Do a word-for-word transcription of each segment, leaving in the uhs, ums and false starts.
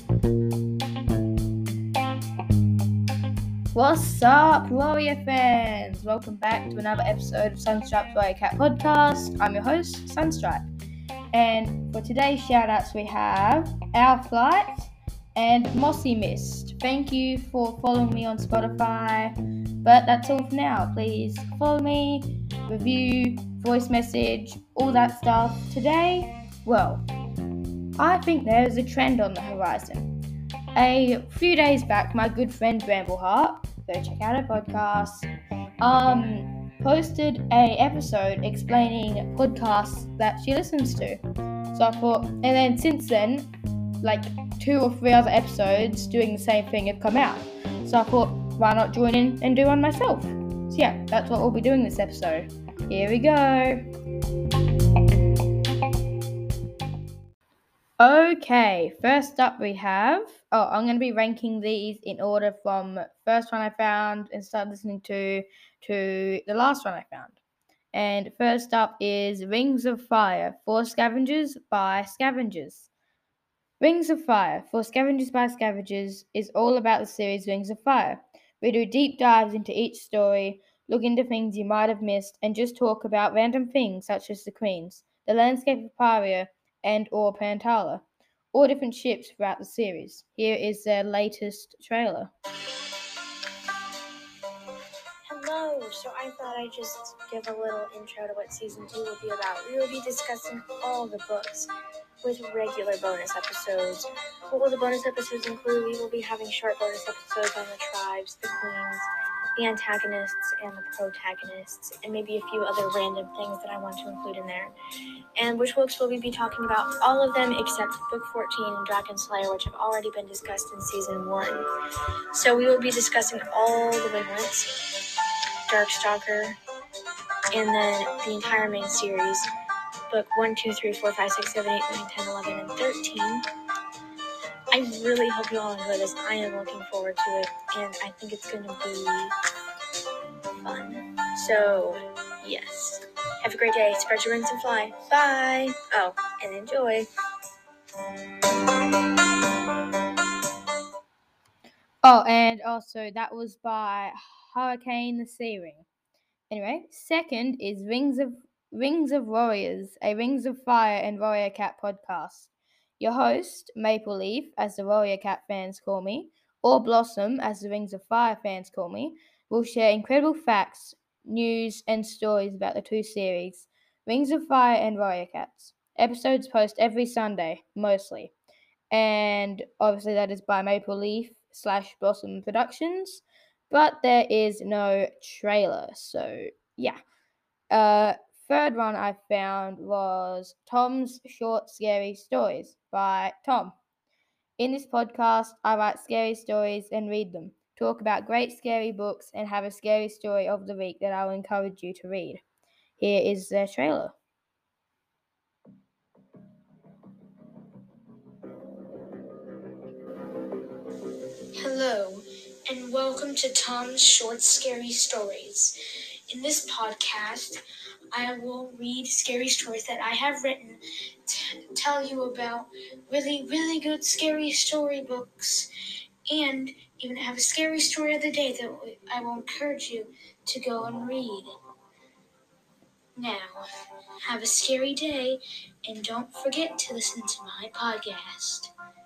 What's up, Warrior fans? Welcome back to another episode of Sunstripe's Warrior Cat Podcast. I'm your host, Sunstripe. And for today's shoutouts, we have Our Flight and Mossy Mist. Thank you for following me on Spotify. But that's all for now. Please follow me, review, voice message, all that stuff. Today, well, I think there's a trend on the horizon. A few days back, my good friend Brambleheart, go check out her podcast, um, posted a episode explaining podcasts that she listens to. So I thought, and then since then, like two or three other episodes doing the same thing have come out. So I thought, why not join in and do one myself? So yeah, that's what we'll be doing this episode. Here we go. Okay, first up we have, oh, I'm going to be ranking these in order from first one I found and started listening to, to the last one I found. And first up is Rings of Fire for Scavengers by Scavengers. Rings of Fire for Scavengers by Scavengers is all about the series Rings of Fire. We do deep dives into each story, look into things you might have missed, and just talk about random things such as the Queens, the landscape of Paria, and or Pantala, all different ships throughout the series. Here is their latest trailer. Hello, so I thought I'd just give a little intro to what season two will be about. We will be discussing all the books with regular bonus episodes. What will the bonus episodes include? We will be having short bonus episodes on the tribes, the queens, the antagonists, and the protagonists, and maybe a few other random things that I want to include in there. And which books will we be talking about? All of them except Book fourteen and Dragon Slayer, which have already been discussed in Season one. So we will be discussing all the winglets, Darkstalker, and then the entire main series, book one, two, three, four, five, six, seven, eight, nine, ten, eleven, and thirteen. I really hope you all enjoy this. I am looking forward to it, and I think it's going to be fun. So, yes. Have a great day. Spread your wings and fly. Bye. Oh, and enjoy. Oh, and also that was by Hurricane the Searing. Anyway, second is Rings of Rings of Warriors, a Rings of Fire and Warrior Cat podcast. Your host, Maple Leaf, as the Warrior Cat fans call me, or Blossom, as the Rings of Fire fans call me, will share incredible facts, news, and stories about the two series, Rings of Fire and Warrior Cats. Episodes post every Sunday, mostly. And obviously that is by Maple Leaf slash Blossom Productions. But there is no trailer, so yeah. Uh, third one I found was Tom's Short Scary Stories by Tom. In this podcast, I write scary stories and read them, talk about great scary books, and have a scary story of the week that I will encourage you to read. Here is their trailer. Hello, and welcome to Tom's Short Scary Stories. In this podcast, I will read scary stories that I have written, t- tell you about really, really good scary storybooks, and even have a scary story of the day that I will encourage you to go and read. Now, have a scary day, and don't forget to listen to my podcast.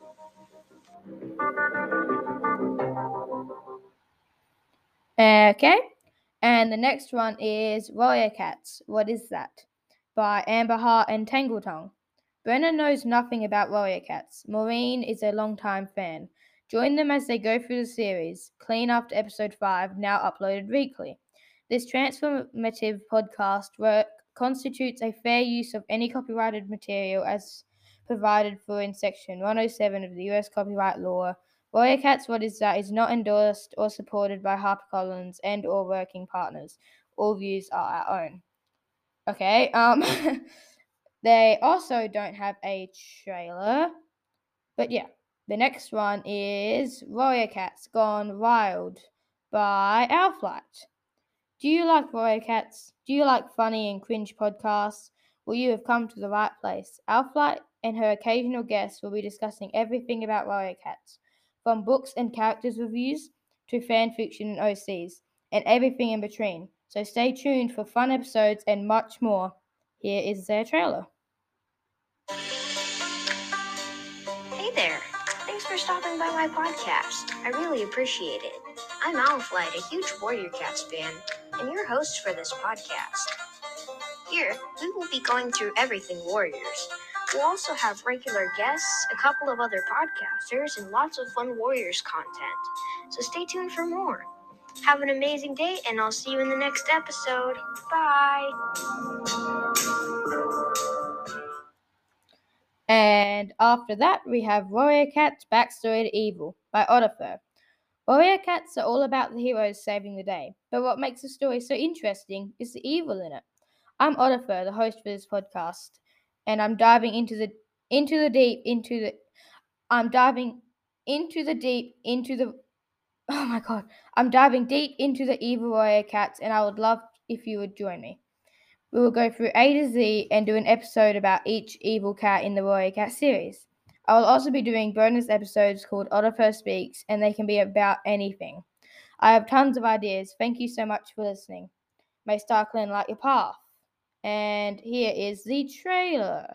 Okay, and the next one is Warrior Cats. What is that? By Amber Hart and Tangletongue. Brennan knows nothing about Warrior Cats. Maureen is a long-time fan. Join them as they go through the series, clean after episode five, now uploaded weekly. This transformative podcast work constitutes a fair use of any copyrighted material as provided for in Section one oh seven of the U S copyright law. Warrior Cats What Is That is not endorsed or supported by HarperCollins and or working partners. All views are our own. Okay, um, they also don't have a trailer, but yeah. The next one is Warrior Cats Gone Wild by Our Flight. Do you like Warrior Cats? Do you like funny and cringe podcasts? Well, you have come to the right place. Our Flight and her occasional guests will be discussing everything about Warrior Cats, from books and characters reviews to fan fiction and O Cs, and everything in between. So stay tuned for fun episodes and much more. Here is their trailer. Hey there. Thanks for stopping by my podcast. I really appreciate it. I'm Malaflight, a huge Warrior Cats fan, and your host for this podcast. Here, we will be going through everything Warriors. We'll also have regular guests, a couple of other podcasters, and lots of fun Warriors content. So stay tuned for more. Have an amazing day, and I'll see you in the next episode. Bye! And after that, we have Warrior Cats Backstory to Evil by Otterfur. Warrior Cats are all about the heroes saving the day, but what makes the story so interesting is the evil in it. I'm Otterfur, the host for this podcast, and I'm diving into the into the deep into the I'm diving into the deep into the oh my god I'm diving deep into the evil Warrior Cats, and I would love if you would join me. We will go through A to Z and do an episode about each evil cat in the Warrior Cat series. I will also be doing bonus episodes called Otterfur Speaks, and they can be about anything. I have tons of ideas. Thank you so much for listening. May Starkland light your path. And here is the trailer.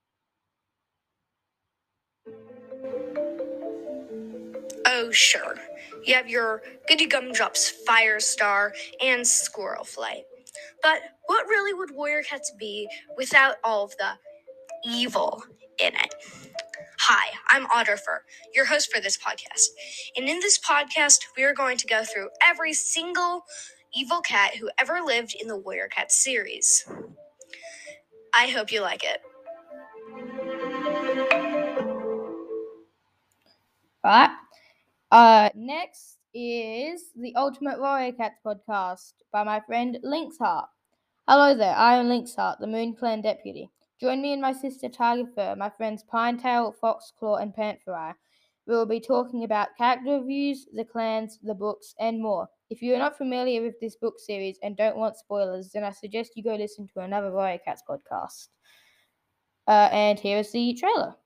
Oh, sure. You have your Goody Gumdrops, Firestar, and Squirrel Flight. But what really would Warrior Cats be without all of the evil in it? Hi, I'm Otterfur, your host for this podcast. And in this podcast, we are going to go through every single evil cat who ever lived in the Warrior Cats series. I hope you like it. Right. Uh, next is the Ultimate Warrior Cats podcast by my friend Lynxheart. Hello there, I am Lynxheart, the Moon Clan deputy. Join me and my sister Tigerfur, my friends Pinetail, Foxclaw, and Panthereye. We will be talking about character reviews, the clans, the books, and more. If you are not familiar with this book series and don't want spoilers, then I suggest you go listen to another Warrior Cats podcast. Uh, and here is the trailer.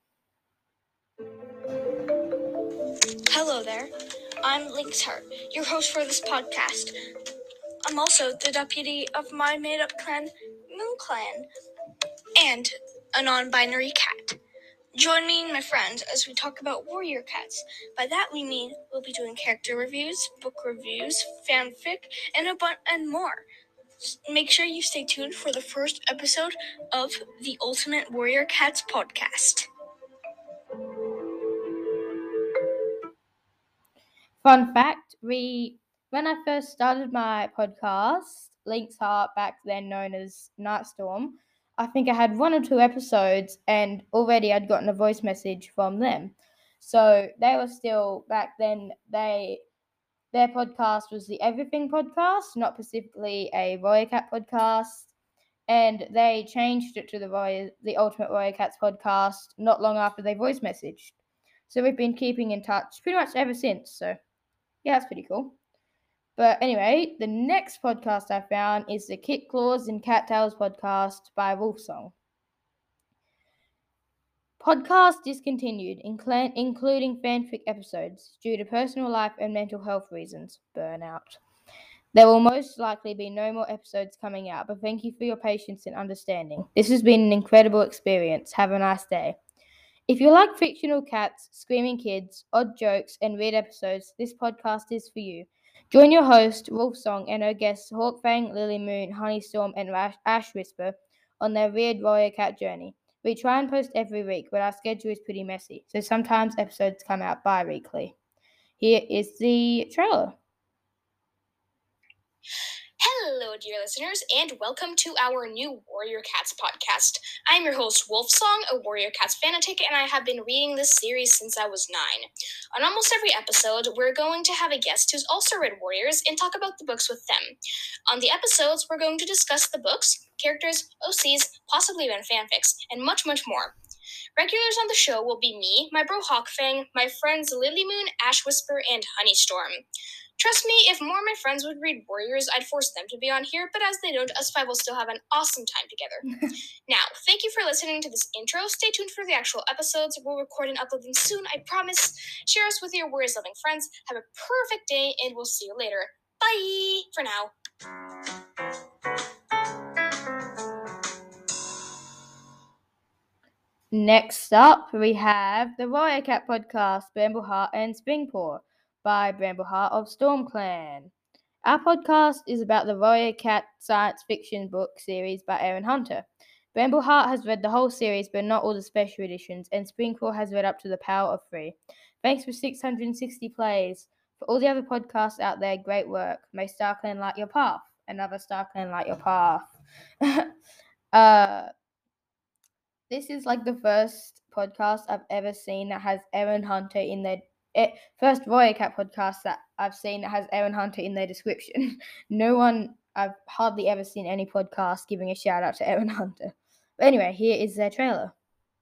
Hello there. I'm Lynxheart, your host for this podcast. I'm also the deputy of my made-up clan, Moon Clan, and a non-binary cat. Join me and my friends as we talk about Warrior Cats. By that we mean we'll be doing character reviews, book reviews, fanfic, and a bunch and more. Make sure you stay tuned for the first episode of the Ultimate Warrior Cats podcast. Fun fact, we when I first started my podcast, Lynxheart, back then known as Nightstorm, I think I had one or two episodes, and already I'd gotten a voice message from them. So they were still, back then, they their podcast was the Everything Podcast, not specifically a Warrior Cat podcast. And they changed it to the Warrior, the Ultimate Warrior Cats podcast not long after they voice messaged. So we've been keeping in touch pretty much ever since. So yeah, that's pretty cool. But anyway, the next podcast I found is the Kit Claws and Cattails podcast by Wolfsong. Podcast discontinued, incl- including fanfic episodes, due to personal life and mental health reasons. Burnout. There will most likely be no more episodes coming out, but thank you for your patience and understanding. This has been an incredible experience. Have a nice day. If you like fictional cats, screaming kids, odd jokes, and weird episodes, this podcast is for you. Join your host, Wolfsong, and her guests, Hawkfang, Lily Moon, Honeystorm, and Ash, Ash Whisper, on their weird warrior cat journey. We try and post every week, but our schedule is pretty messy, so sometimes episodes come out bi-weekly. Here is the trailer. Hello, dear listeners, and welcome to our new Warrior Cats podcast. I'm your host, Wolfsong, a Warrior Cats fanatic, and I have been reading this series since I was nine. On almost every episode, we're going to have a guest who's also read Warriors and talk about the books with them. On the episodes, we're going to discuss the books, characters, O Cs, possibly even fanfics, and much, much more. Regulars on the show will be me, my bro Hawkfang, my friends Lily Moon, Ash Whisper, and Honeystorm. Trust me, if more of my friends would read Warriors, I'd force them to be on here, but as they don't, us five will still have an awesome time together. Now, thank you for listening to this intro. Stay tuned for the actual episodes. We'll record and upload them soon, I promise. Share us with your Warriors-loving friends. Have a perfect day, and we'll see you later. Bye for now. Next up, we have the Warrior Cat podcast, Brambleheart and Springpaw, by Brambleheart of StormClan. Our podcast is about the Warrior Cat science fiction book series by Aaron Hunter. Brambleheart has read the whole series, but not all the special editions, and Springpaw has read up to the power of three. Thanks for six hundred sixty plays. For all the other podcasts out there, great work. May StarClan light your path. Another StarClan light your path. uh... This is like the first podcast I've ever seen that has Aaron Hunter in their eh, first Warrior Cat podcast that I've seen that has Aaron Hunter in their description. No one, I've hardly ever seen any podcast giving a shout out to Aaron Hunter. But anyway, here is their trailer.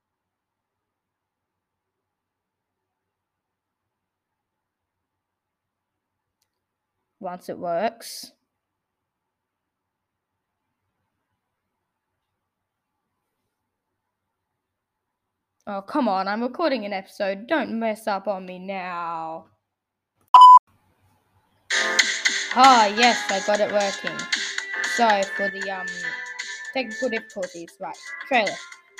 Once it works. Oh, come on, I'm recording an episode. Don't mess up on me now. Ah, yes, I got it working. Sorry for the um technical difficulties. Right, trailer.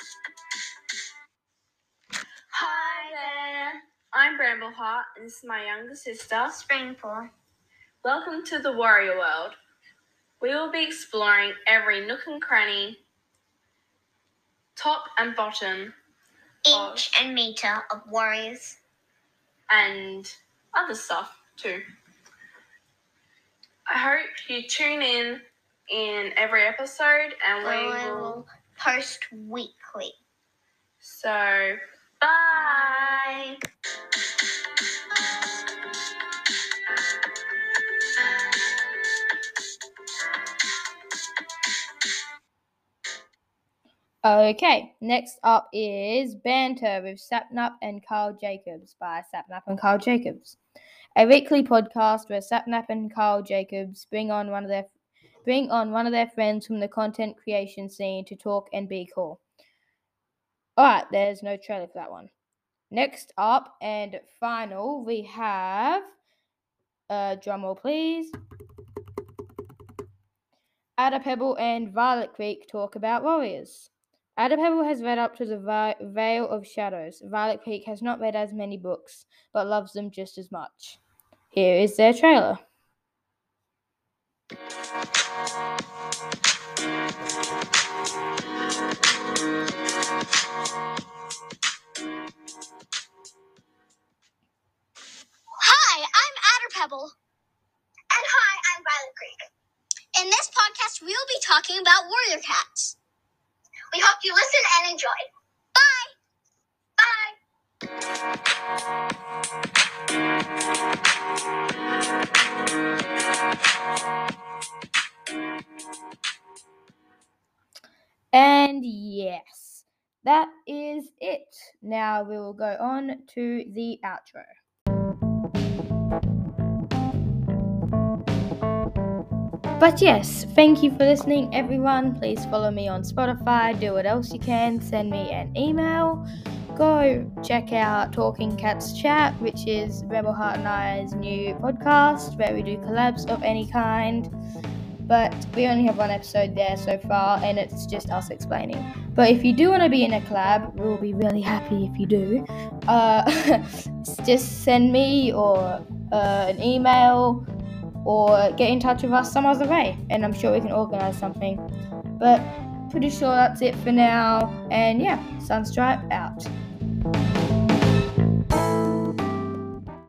Hi there, I'm Brambleheart, and this is my younger sister, Springpaw. Welcome to the Warrior World. We will be exploring every nook and cranny, top and bottom, Inch and meter of warriors. and other stuff too. I hope you tune in in every episode, and we We will. will post weekly. So, bye. Okay, next up is Banter with Sapnap and Carl Jacobs by Sapnap and Carl Jacobs, a weekly podcast where Sapnap and Carl Jacobs bring on one of their bring on one of their friends from the content creation scene to talk and be cool. Alright, there's no trailer for that one. Next up and final, we have uh, drumroll please. Ada Pebble and Violet Creek talk about warriors. Ada Pebble has read up to the Vi- Veil of Shadows. Violet Creek has not read as many books, but loves them just as much. Here is their trailer. Hi, I'm Adder Pebble. And hi, I'm Violet Creek. In this podcast, we will be talking about warrior cats. We hope you listen and enjoy. Bye! Bye! And yes, that is it. Now we will go on to the outro. But yes, thank you for listening, everyone. Please follow me on Spotify. Do what else you can. Send me an email. Go check out Talking Cats Chat, which is Brambleheart and I's new podcast where we do collabs of any kind. But we only have one episode there so far, and it's just us explaining. But if you do want to be in a collab, we'll be really happy if you do. Uh, just send me or uh, an email, or get in touch with us some other way, and I'm sure we can organise something. But pretty sure that's it for now, and yeah, Sunstripe out.